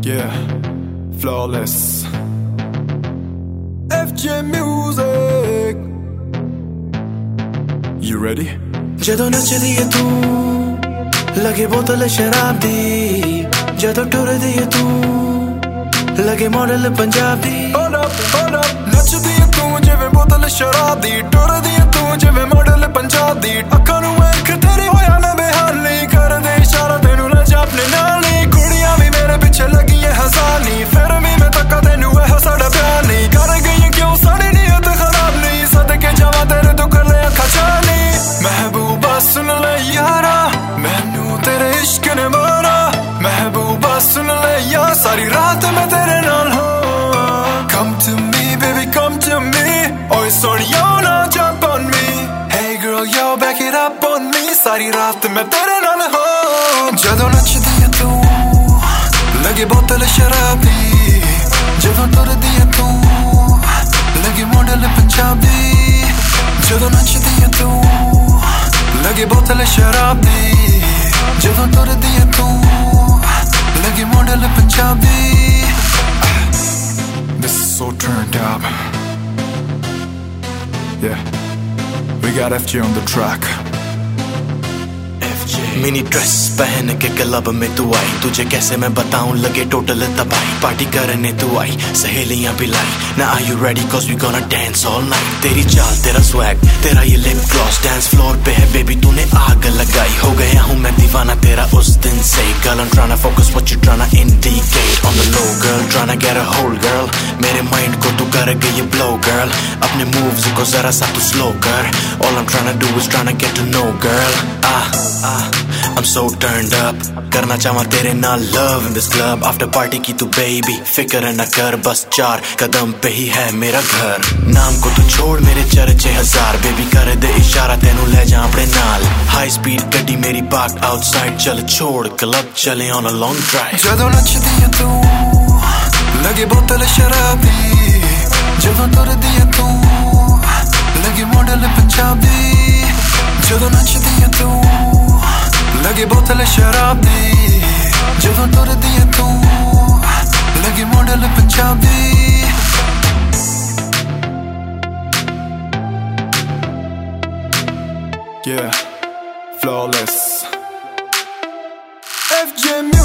Yeah, flawless. FJ Music. You ready? ਜਦੋਂ ਨੱਚਦੀ ਏ ਤੂੰ ਲਗੇ ਬੋਤਲ ਸ਼ਰਾਬ ਦੀ, ਜਦੋਂ ਟੁਰਦੀ ਏ ਤੂੰ ਲਗੇ ਮਾਡਲ ਪੰਜਾਬ ਦੀ। Hold up, ਨੱਚਦੀ ਏ ਤੂੰ ਜਿਵੇਂ ਬੋਤਲ ਸ਼ਰਾਬ ਦੀ, ਟੁਰਦੀ ਏ ਤੂੰ ਜਿਵੇਂ ਮਾਡਲ ਪੰਜਾਬ ਦੀ। ਅੱਖਾਂ ਨੂੰ ਵੇਖ ਤੇਰੇ ਹੋਇਆ ਨਾ ਬੇਹਾਲੀ, ਕਰਦੇ ਇਸ਼ਾਰਾ ਤੈਨੂੰ ਲੈ ਜਾ ਆਪਣੇ ਨਾਲ ਨੀ। ਕੁੜੀਆਂ ਵੀ ਮੇਰੇ ਪਿੱਛੇ ਲੱਗੀਆਂ ਹਜ਼ਾਨੀ, ਫਿਰ ਵੀ ਮੈਂ ਤੱਕਾਂ ਤੈਨੂੰ ਇਹੋ ਸਾਡਾ ਪਿਆਰ ਨਹੀਂ। ਕਰ ਗਈ ਕਿਉਂ ਸਾਡੀ ਨੀਅਤ ਖਰਾਬ ਨਹੀਂ, ਸਦਕੇ ਜਾਵਾਂ ਤੇਰੇ ਤੋਂ ਕਰ ਲੈ ਅੱਖਾਂ ਚਾਹਨੀ। महबूबा सुन ले यारा, मैनू तेरे इश्क ने मारा। महबूबा सुन ले यार, सारी रात मैं तेरे नाल हूँ। Come to me baby, come to me, ओए सोनिया ना jump on me। Hey girl yo back it up on me, सारी रात मैं तेरे नाल हूँ। जदों नचदी है तू लगे बोतल शराब दी, जदों टुरदी है तू लगे मॉडल पंजाबी। जदों नचदी है तू लगे बोतल शराब दी, जदों टुरदी है तू लगे model Punjabi. This is so turned up. Yeah, we got FJ on the track. Mini dress पहन के क्लब में तू आई, तुझे कैसे मैं बताऊं लगे टोटल तबाही। पार्टी करने तू आई, सहेलियां भी लाई। Now are you ready cause we gonna dance all night। तेरी चाल तेरा स्वैग तेरा ये लिप ग्लॉस, डांस फ्लोर पे है बेबी तूने आग लगाई। हो गया हूँ मैं दीवाना तेरा उस दिन से। Girl I'm tryna focus what you tryna indicate on the low girl, tryna get a hold girl। मेरे माइंड को तू कर गई blow girl, अपने moves को जरा सा तू slow कर। All I'm tryna do is tryna get to know girl। I'm so turned up, करना चाहवा तेरे नाल love in this club। After party की तू baby फिक्र न कर, बस 4 कदम पे ही है मेरा घर। नाम को तू छोड़ मेरे चर्चे हजार, बेबी कर दे इशारा तेनू ले जा अपने नाल। हाई स्पीड गड्डी मेरी पार्क आउटसाइड, चल छोड़ क्लब चले on a long drive। जदों नचदी है तू लगे बोतल शराब दी, जदों टुरदी है तू लगे मॉडल पंजाबी। जदों नचदी है तू लगे बोतल शराब दी, जदों टुरदी है तू लगे model Punjabi. Yeah, flawless. FJ Music.